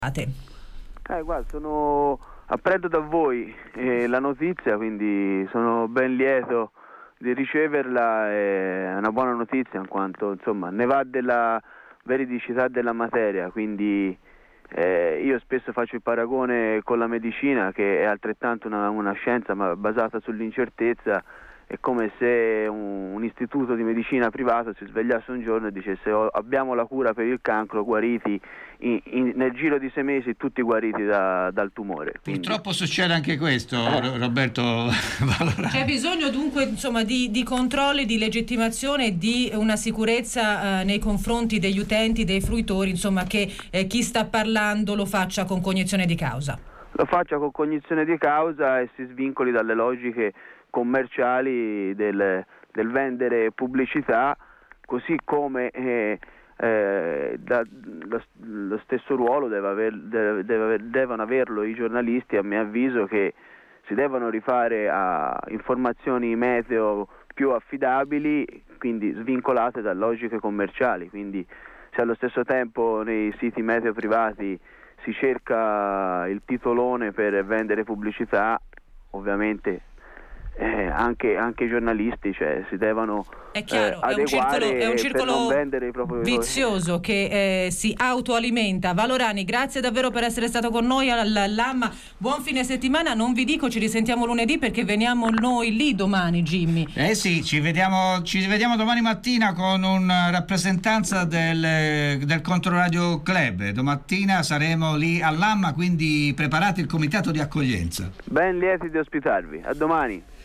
Guarda, apprendo da voi la notizia, quindi sono ben lieto di riceverla. È una buona notizia in quanto insomma ne va della veridicità della materia, quindi io spesso faccio il paragone con la medicina, che è altrettanto una scienza ma basata sull'incertezza. È come se un istituto di medicina privato si svegliasse un giorno e dicesse abbiamo la cura per il cancro, guariti nel giro di 6 mesi, tutti guariti dal tumore. Quindi... Purtroppo succede anche questo, Roberto Valorani. C'è bisogno dunque di controlli, di legittimazione, di una sicurezza nei confronti degli utenti, dei fruitori, insomma, che chi sta parlando lo faccia con cognizione di causa. Lo faccia con cognizione di causa e si svincoli dalle logiche commerciali del vendere pubblicità, così come lo stesso ruolo devono averlo i giornalisti, a mio avviso, che si devono rifare a informazioni meteo più affidabili, quindi svincolate da logiche commerciali. Quindi se allo stesso tempo nei siti meteo privati si cerca il titolone per vendere pubblicità, ovviamente anche i giornalisti si devono adeguare, è un circolo per non vendere i propri vizioso che si autoalimenta. Valorani, grazie davvero per essere stato con noi all'AMMA. Buon fine settimana. Non vi dico ci risentiamo lunedì, perché veniamo noi lì domani, Jimmy. Sì, ci vediamo domani mattina con una rappresentanza del Controradio Club. Domattina saremo lì all'AMMA, quindi preparate il comitato di accoglienza. Ben lieti di ospitarvi. A domani.